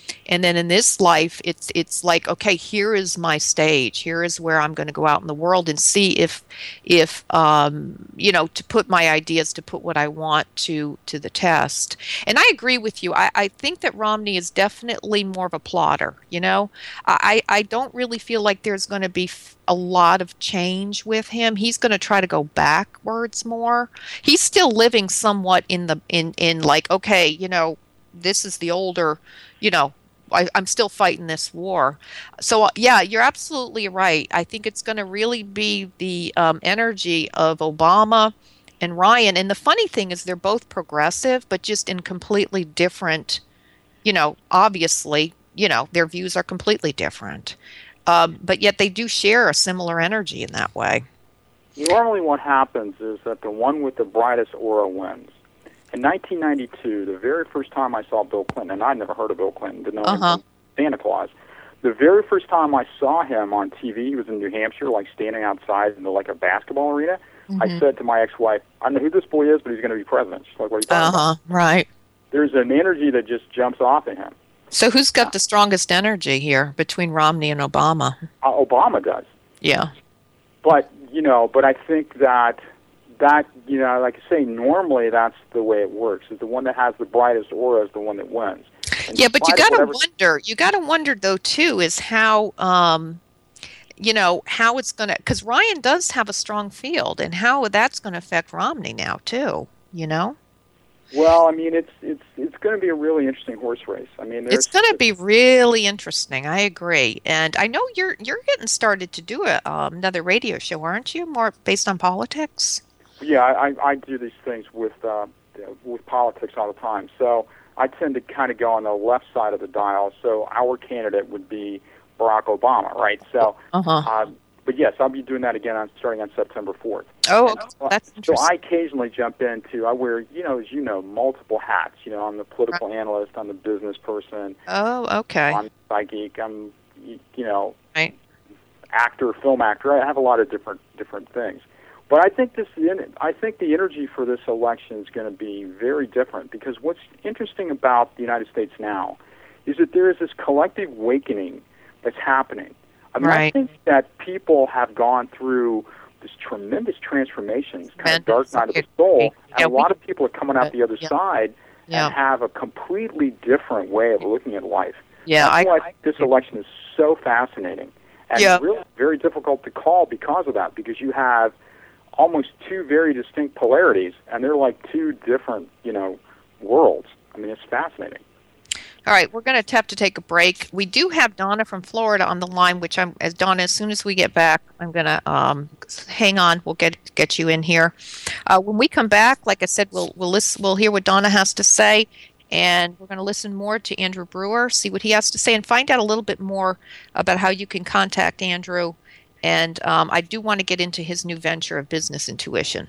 And then in this life, it's it's like, okay, here is my stage. Here is where I'm going to go out in the world and see if, if um, you know, to put my ideas, to put what I want to to the test. And I agree with you. I, I think that Romney is definitely more of a plotter, you know. I, I don't really feel like there's going to be f- a lot of change with him. He's going to try to go backwards more. He's still living somewhat in the, in, in like, okay, you know, this is the older, you know, I, I'm still fighting this war. So, uh, yeah, you're absolutely right. I think it's going to really be the um, energy of Obama and Ryan. And the funny thing is they're both progressive, but just in completely different, you know, obviously, you know, their views are completely different. Um, but yet they do share a similar energy in that way. Normally what happens is that the one with the brightest aura wins. In nineteen ninety-two, the very first time I saw Bill Clinton, and I'd never heard of Bill Clinton, didn't know uh-huh. him from Santa Claus. The very first time I saw him on T V, he was in New Hampshire, like standing outside in the, like a basketball arena. Mm-hmm. I said to my ex-wife, I know who this boy is, but he's going to be president. She's like, what are you talking uh-huh. about? Right. There's an energy that just jumps off at him. So who's got the strongest energy here between Romney and Obama? Uh, Obama does. Yeah. But, you know, but I think that that, you know, like I say, normally that's the way it works. Is the one that has the brightest aura is the one that wins. And yeah, but you got to whatever... wonder. You got to wonder though too is how, um, you know, how it's going to. Because Ryan does have a strong field, and how that's going to affect Romney now too. You know. Well, I mean, it's it's it's going to be a really interesting horse race. I mean, it's going to be really interesting. I agree, and I know you're you're getting started to do a, um, another radio show, aren't you? More based on politics. Yeah, I, I do these things with uh, with politics all the time. So I tend to kind of go on the left side of the dial. So our candidate would be Barack Obama, right? So, uh-huh. uh, but yes, I'll be doing that again on starting on September fourth. Oh, and, uh, that's interesting. So I occasionally jump into. I wear, you know, as you know, multiple hats. You know, I'm the political right. analyst. I'm the business person. Oh, okay. I'm psychic. I'm, you know, right. actor, film actor. I have a lot of different different things. But I think this, I think the energy for this election is going to be very different, because what's interesting about the United States now is that there is this collective awakening that's happening. I mean, right. I think that people have gone through this tremendous transformation, kind of dark night of the soul, and yeah, a lot we, of people are coming out the other yeah. side yeah. and have a completely different way of looking at life. Yeah, That's I, why I think this election is so fascinating and yeah. really very difficult to call because of that, because you have almost two very distinct polarities, and they're like two different, you know, worlds. I mean, it's fascinating. All right, we're going to have to take a break. We do have Donna from Florida on the line, which I'm, as Donna, as soon as we get back, I'm going to um, hang on. We'll get get you in here. Uh, when we come back, like I said, we'll we'll listen, we'll hear what Donna has to say, and we're going to listen more to Andrew Brewer, see what he has to say, and find out a little bit more about how you can contact Andrew. And um, I do want to get into his new venture of Business Intuition.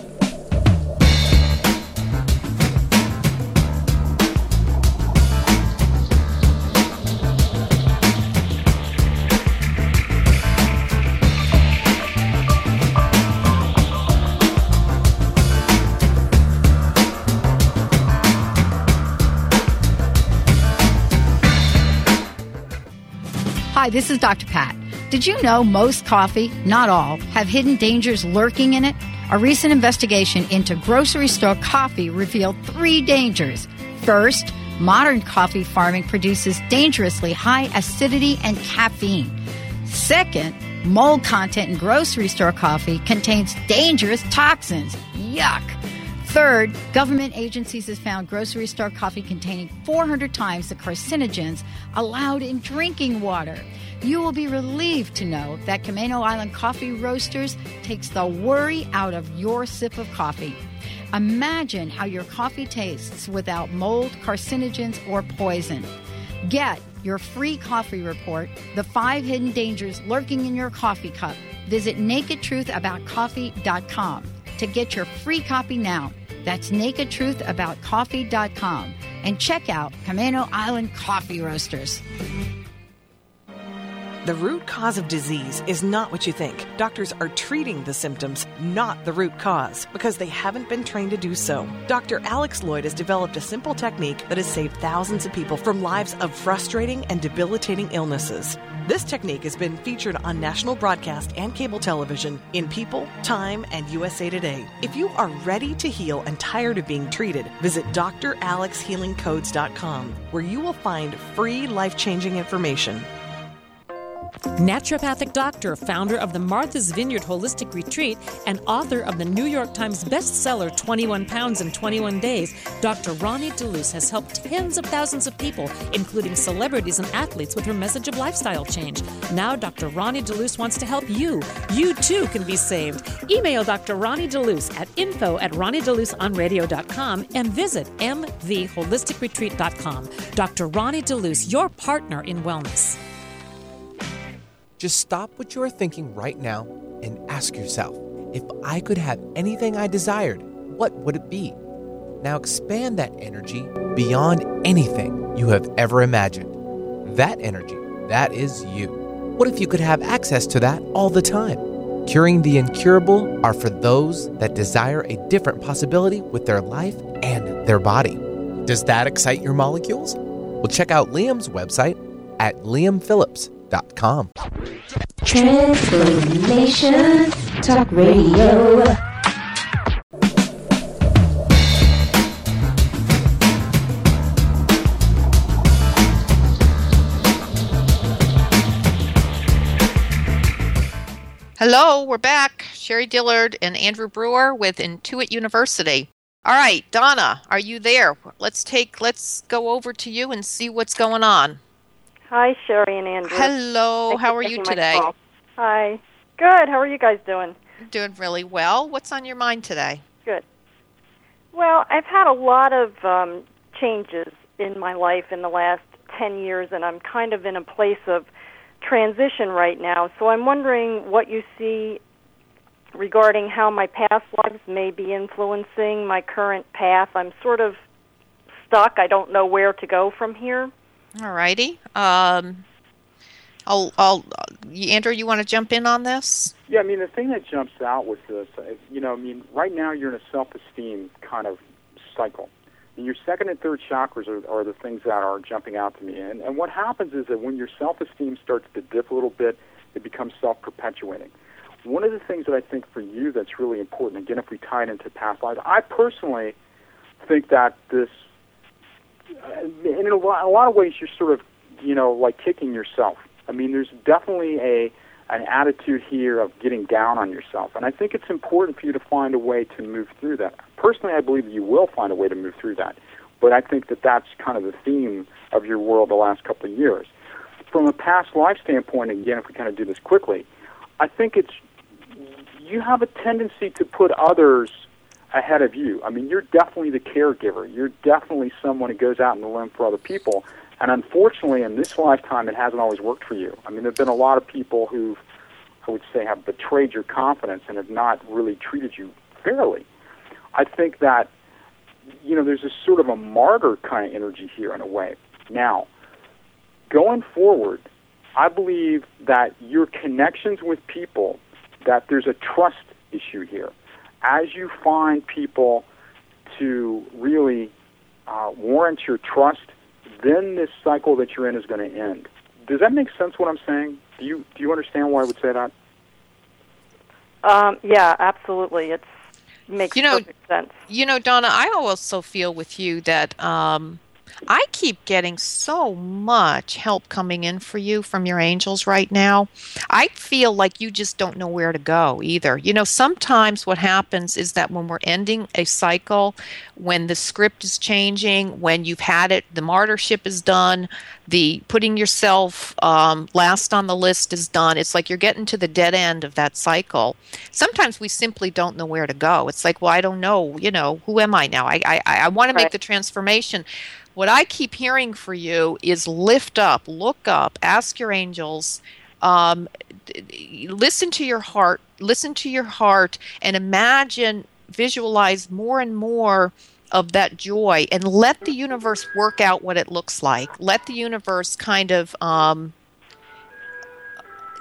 Hi, this is Doctor Pat. Did you know most coffee, not all, have hidden dangers lurking in it? A recent investigation into grocery store coffee revealed three dangers. First, modern coffee farming produces dangerously high acidity and caffeine. Second, mold content in grocery store coffee contains dangerous toxins. Yuck! Third, government agencies have found grocery store coffee containing four hundred times the carcinogens allowed in drinking water. You will be relieved to know that Camano Island Coffee Roasters takes the worry out of your sip of coffee. Imagine how your coffee tastes without mold, carcinogens, or poison. Get your free coffee report, The Five Hidden Dangers Lurking in Your Coffee Cup. Visit naked truth about coffee dot com to get your free copy now. That's naked truth about coffee dot com. And check out Camano Island Coffee Roasters. The root cause of disease is not what you think. Doctors are treating the symptoms, not the root cause, because they haven't been trained to do so. Doctor Alex Lloyd has developed a simple technique that has saved thousands of people from lives of frustrating and debilitating illnesses. This technique has been featured on national broadcast and cable television in People, Time, and U S A Today. If you are ready to heal and tired of being treated, visit D R alex healing codes dot com, where you will find free life-changing information. Naturopathic doctor, founder of the Martha's Vineyard Holistic Retreat, and author of the New York Times bestseller twenty-one pounds in twenty-one days, Doctor Ronnie DeLuce has helped tens of thousands of people, including celebrities and athletes, with her message of lifestyle change. Now Doctor Ronnie DeLuce wants to help you. You too can be saved. Email Doctor Ronnie DeLuce at info at ronnie deluce on radio dot com and visit m the holistic retreat dot com. Doctor Ronnie DeLuce, your partner in wellness. Just stop what you are thinking right now and ask yourself, if I could have anything I desired, what would it be? Now expand that energy beyond anything you have ever imagined. That energy, that is you. What if you could have access to that all the time? Curing the incurable are for those that desire a different possibility with their life and their body. Does that excite your molecules? Well, check out Liam's website at liam phillips dot com. Transformation Talk Radio. Hello, we're back. Sherry Dillard and Andrew Brewer with Intuit University. All right, Donna, are you there? Let's take, let's go over to you and see what's going on. Hi, Sherry and Andrew. Hello, Thanks how for are you taking my today? call. Hi. Good. How are you guys doing? Doing really well. What's on your mind today? Good. Well, I've had a lot of um, changes in my life in the last ten years, and I'm kind of in a place of transition right now. So I'm wondering what you see regarding how my past lives may be influencing my current path. I'm sort of stuck. I don't know where to go from here. All righty. Um, I'll, I'll, Andrew, you want to jump in on this? Yeah, I mean, the thing that jumps out with this, you know, I mean, right now you're in a self-esteem kind of cycle. And your second and third chakras are, are the things that are jumping out to me. And, and what happens is that when your self-esteem starts to dip a little bit, it becomes self-perpetuating. One of the things that I think for you that's really important, again, if we tie it into past lives, I personally think that this, in a lot, a lot of ways, you're sort of, you know, like kicking yourself. I mean, there's definitely a an attitude here of getting down on yourself. And I think it's important for you to find a way to move through that. Personally, I believe that you will find a way to move through that. But I think that that's kind of the theme of your world the last couple of years. From a past life standpoint, again, if we kind of do this quickly, I think it's, you have a tendency to put others ahead of you. I mean, you're definitely the caregiver. You're definitely someone who goes out on the limb for other people. And unfortunately, in this lifetime, it hasn't always worked for you. I mean, there have been a lot of people who, I would say, have betrayed your confidence and have not really treated you fairly. I think that, you know, there's a sort of a martyr kind of energy here in a way. Now, going forward, I believe that your connections with people, that there's a trust issue here. As you find people to really uh, warrant your trust, then this cycle that you're in is going to end. Does that make sense what I'm saying? Do you do you understand why I would say that? Um, yeah, absolutely. It makes you know, perfect sense. You know, Donna, I also feel with you that um, I keep getting so much help coming in for you from your angels right now. I feel like you just don't know where to go either. You know, sometimes what happens is that when we're ending a cycle, when the script is changing, when you've had it, the martyrship is done, the putting yourself um, last on the list is done. It's like you're getting to the dead end of that cycle. Sometimes we simply don't know where to go. It's like, well, I don't know, you know, who am I now? I I, I want to make the transformation. What I keep hearing for you is lift up, look up, ask your angels, um, listen to your heart, listen to your heart, and imagine, visualize more and more of that joy, and let the universe work out what it looks like. Let the universe kind of um,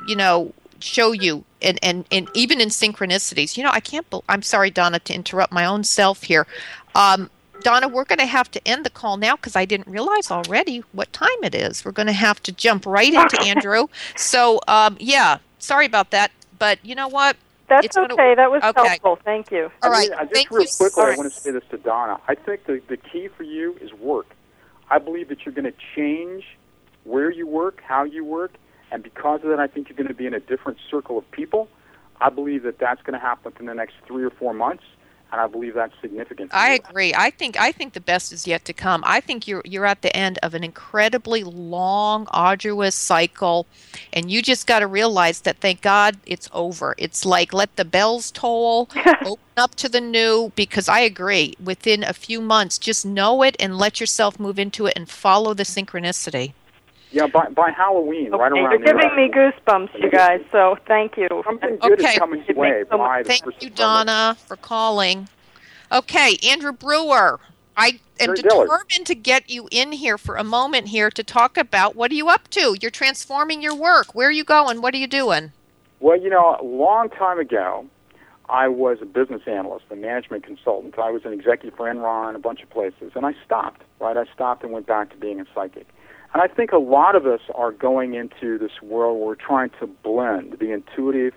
you know, show you, and, and, and even in synchronicities. You know, I can't, be- I'm sorry, Donna, to interrupt my own self here. Um, Donna, we're going to have to end the call now because I didn't realize already what time it is. We're going to have to jump right into Andrew. So, um, yeah, sorry about that. But you know what? That's It's okay. gonna- That was okay. helpful. Thank you. All right. I mean, I just Thank real you. quickly, All I right. want to say this to Donna. I think the, the key for you is work. I believe that you're going to change where you work, how you work, and because of that, I think you're going to be in a different circle of people. I believe that that's going to happen within the next three or four months, and I believe that's significant. For I you. agree. I think I think the best is yet to come. I think you're you're at the end of an incredibly long, arduous cycle, and you just got to realize that thank God it's over. It's like let the bells toll, open up to the new. Because I agree, within a few months, just know it and let yourself move into it and follow the synchronicity. Yeah, by, by Halloween, right Okay, around you're there. giving me goosebumps, you guys, so thank you. Something good Okay. is coming your way so by the Thank first you, of December. Donna, for calling. Okay, Andrew Brewer, I am Jerry Dillard. determined to get you in here for a moment here to talk about what are you up to? You're transforming your work. Where are you going? What are you doing? Well, you know, a long time ago, I was a business analyst, a management consultant. I was an executive for Enron, a bunch of places, and I stopped, right? I stopped and went back to being a psychic. And I think a lot of us are going into this world where we're trying to blend the intuitive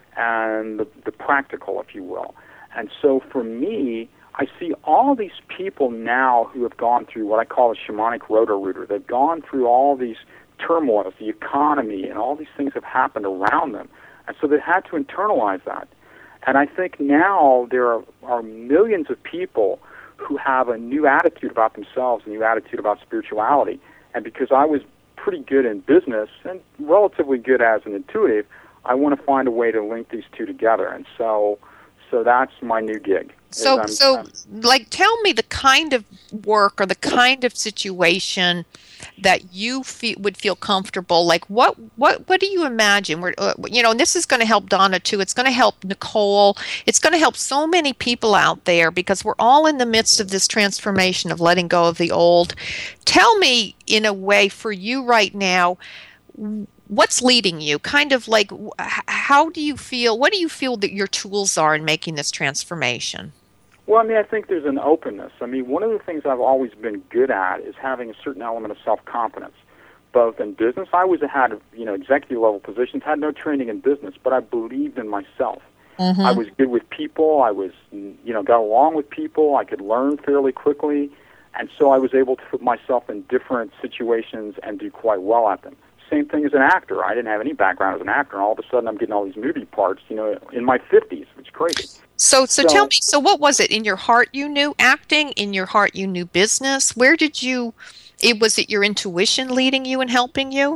and the, the practical, if you will. And so for me, I see all these people now who have gone through what I call a shamanic roto-rooter. They've gone through all these turmoils, the economy, and all these things have happened around them. And so they had to internalize that. And I think now there are, are millions of people who have a new attitude about themselves, a new attitude about spirituality. And because I was pretty good in business and relatively good as an intuitive, I want to find a way to link these two together. And so so that's my new gig. So, I'm- so, I'm- like, tell me the kind of work or the kind of situation that you feel, would feel comfortable. Like, what, what, what do you imagine? We're, uh, you know, and this is going to help Donna too. It's going to help Nicole. It's going to help so many people out there because we're all in the midst of this transformation of letting go of the old. Tell me, in a way, for you right now, what's leading you? Kind of like, how do you feel? What do you feel that your tools are in making this transformation? Well, I mean, I think there's an openness. I mean, one of the things I've always been good at is having a certain element of self-confidence, both in business. I always had, you know, executive-level positions, had no training in business, but I believed in myself. Mm-hmm. I was good with people. I was, you know, got along with people. I could learn fairly quickly. And so I was able to put myself in different situations and do quite well at them. Same thing as an actor. I didn't have any background as an actor, and all of a sudden I'm getting all these movie parts, you know, in my fifties, which is crazy. So, so, So- tell me, so what was it? In your heart you knew acting? In your heart you knew business? Where did you, it was it your intuition leading you and helping you?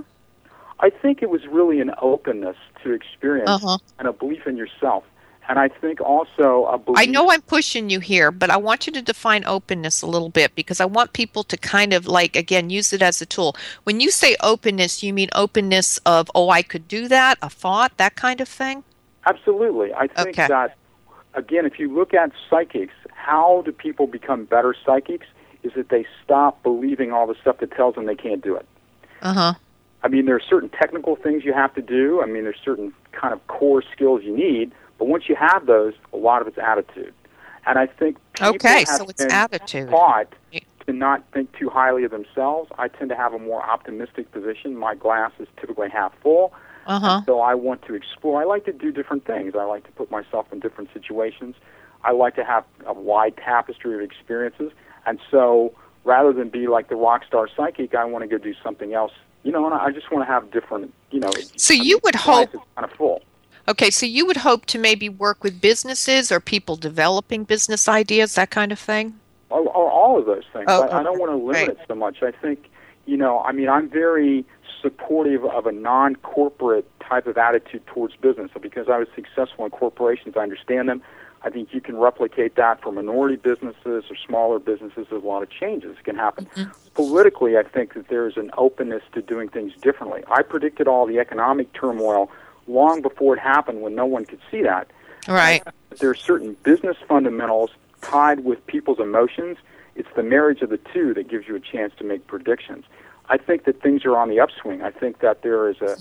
I think it was really an openness to experience Uh-huh. and a belief in yourself. And I think also a belief... I know I'm pushing you here, but I want you to define openness a little bit because I want people to kind of like, again, use it as a tool. When you say openness, you mean openness of, oh, I could do that, a thought, that kind of thing? Absolutely. I think Okay. that, again, if you look at psychics, how do people become better psychics is that they stop believing all the stuff that tells them they can't do it. Uh-huh. I mean, there are certain technical things you have to do. I mean, there's certain kind of core skills you need. But once you have those, a lot of it's attitude. And I think people Okay, have so it's been attitude. taught to not think too highly of themselves. I tend to have a more optimistic position. My glass is typically half full. Uh-huh. So I want to explore. I like to do different things. I like to put myself in different situations. I like to have a wide tapestry of experiences. And so rather than be like the rock star psychic, I want to go do something else. You know, and I just want to have different, you know. So I you mean, would my hope- life is kind of full. Okay, so you would hope to maybe work with businesses or people developing business ideas, that kind of thing? Or, or all of those things. Oh, I, I don't want to limit right. it so much. I think, you know, I mean, I'm very supportive of a non-corporate type of attitude towards business. So because I was successful in corporations, I understand them. I think you can replicate that for minority businesses or smaller businesses. There's a lot of changes that can happen. Mm-hmm. Politically, I think that there's an openness to doing things differently. I predicted all the economic turmoil long before it happened when no one could see that. Right. There are certain business fundamentals tied with people's emotions. It's the marriage of the two that gives you a chance to make predictions. I think that things are on the upswing. I think that there is a,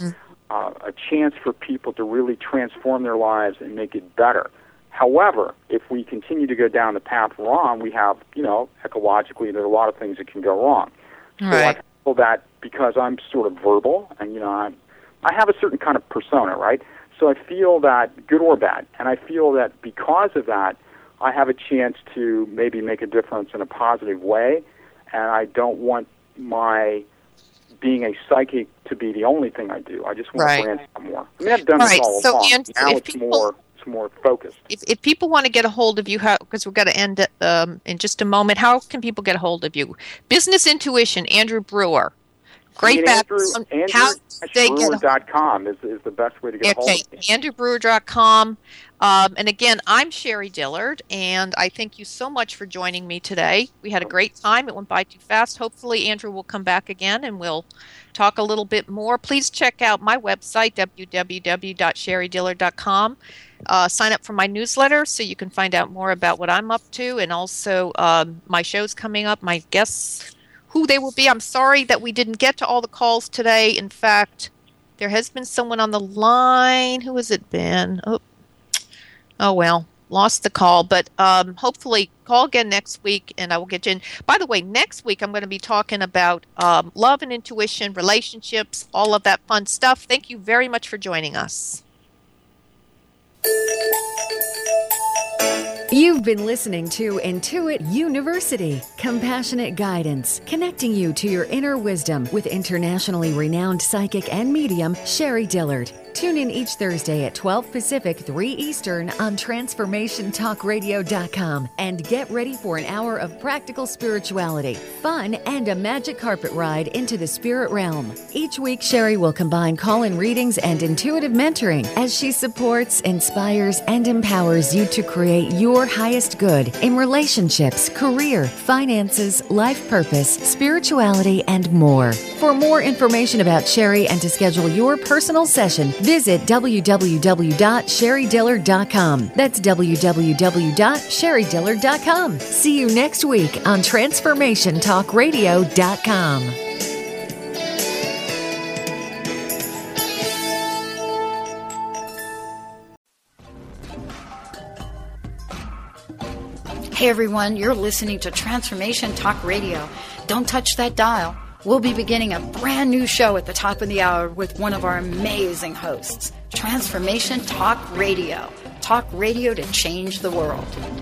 uh, a chance for people to really transform their lives and make it better. However, if we continue to go down the path we're on, we have, you know, ecologically, there are a lot of things that can go wrong. So right. I feel that because I'm sort of verbal, and, you know, I'm, I have a certain kind of persona, right? So I feel that, good or bad, and I feel that because of that, I have a chance to maybe make a difference in a positive way, and I don't want my being a psychic to be the only thing I do. I just want right. to branch out more. I mean, I've done all this right. all so, along. And now if it's people, more it's more focused. If, if people want to get a hold of you, because we've got to end it, um, in just a moment, how can people get a hold of you? Business Intuition, Andrew Brewer. Great background. How they get Andrew dot com is, is the best way to get okay. a hold of me. Andrew Brewer dot com. Um, and again, I'm Sherry Dillard, and I thank you so much for joining me today. We had a great time. It went by too fast. Hopefully, Andrew will come back again, and we'll talk a little bit more. Please check out my website, w w w dot sherry dillard dot com. Uh, sign up for my newsletter so you can find out more about what I'm up to, and also um, my show's coming up, my guests, who they will be. I'm sorry that we didn't get to all the calls today. In fact, there has been someone on the line. Who has it been? Oh, oh well, lost the call. But um, hopefully call again next week, and I will get you in. By the way, next week I'm going to be talking about um, love and intuition, relationships, all of that fun stuff. Thank you very much for joining us. You've been listening to Intuit University, compassionate guidance, connecting you to your inner wisdom with internationally renowned psychic and medium, Sherry Dillard. Tune in each Thursday at twelve Pacific, three Eastern on transformation talk radio dot com and get ready for an hour of practical spirituality, fun, and a magic carpet ride into the spirit realm. Each week, Sherry will combine call-in readings and intuitive mentoring as she supports, inspires, and empowers you to create your highest good in relationships, career, finances, life purpose, spirituality, and more. For more information about Sherry and to schedule your personal session, visit w w w dot sherry dillard dot com. That's w w w dot sherry dillard dot com. See you next week on transformation talk radio dot com. Hey everyone, you're listening to Transformation Talk Radio. Don't touch that dial. We'll be beginning a brand new show at the top of the hour with one of our amazing hosts. Transformation Talk Radio. Talk radio to change the world.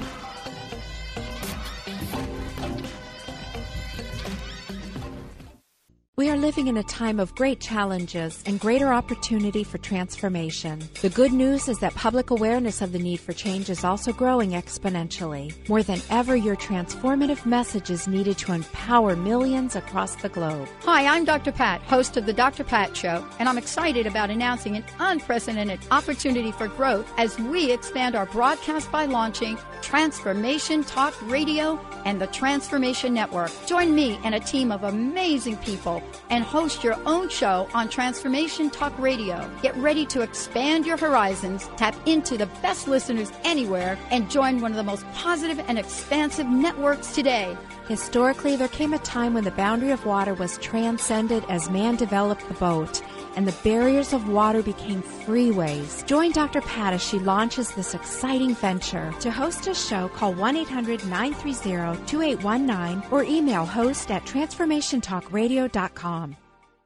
We are living in a time of great challenges and greater opportunity for transformation. The good news is that public awareness of the need for change is also growing exponentially. More than ever, your transformative message is needed to empower millions across the globe. Hi, I'm Doctor Pat, host of the Doctor Pat Show, and I'm excited about announcing an unprecedented opportunity for growth as we expand our broadcast by launching Transformation Talk Radio and the Transformation Network. Join me and a team of amazing people and host your own show on Transformation Talk Radio. Get ready to expand your horizons, tap into the best listeners anywhere, and join one of the most positive and expansive networks today. Historically, there came a time when the boundary of water was transcended as man developed the boat, and the barriers of water became freeways. Join Doctor Pat as she launches this exciting venture. To host a show, call one eight hundred nine three zero two eight one nine or email host at transformation talk radio dot com.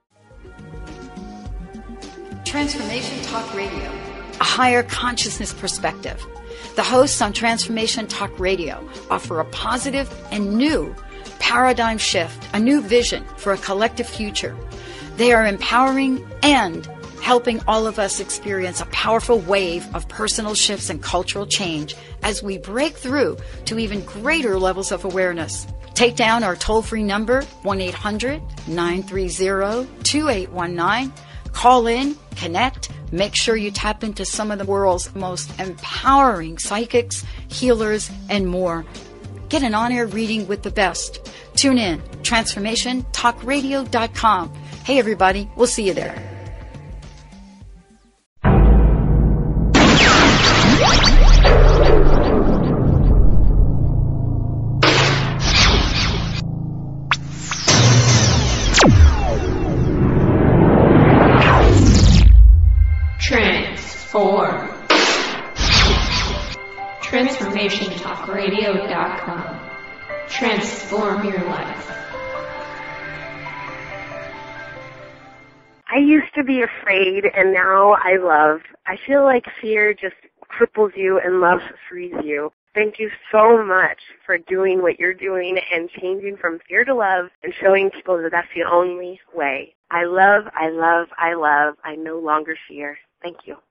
Transformation Talk Radio, a higher consciousness perspective. The hosts on Transformation Talk Radio offer a positive and new paradigm shift, a new vision for a collective future. They are empowering and helping all of us experience a powerful wave of personal shifts and cultural change as we break through to even greater levels of awareness. Take down our toll-free number, one eight hundred nine three zero two eight one nine. Call in, connect, make sure you tap into some of the world's most empowering psychics, healers, and more. Get an on-air reading with the best. Tune in, transformation talk radio dot com. Hey everybody, we'll see you there. transformation talk radio dot com. Transform your life. I used to be afraid, and now I love. I feel like fear just cripples you and love frees you. Thank you so much for doing what you're doing and changing from fear to love and showing people that that's the only way. I love, I love, I love. I no longer fear. Thank you.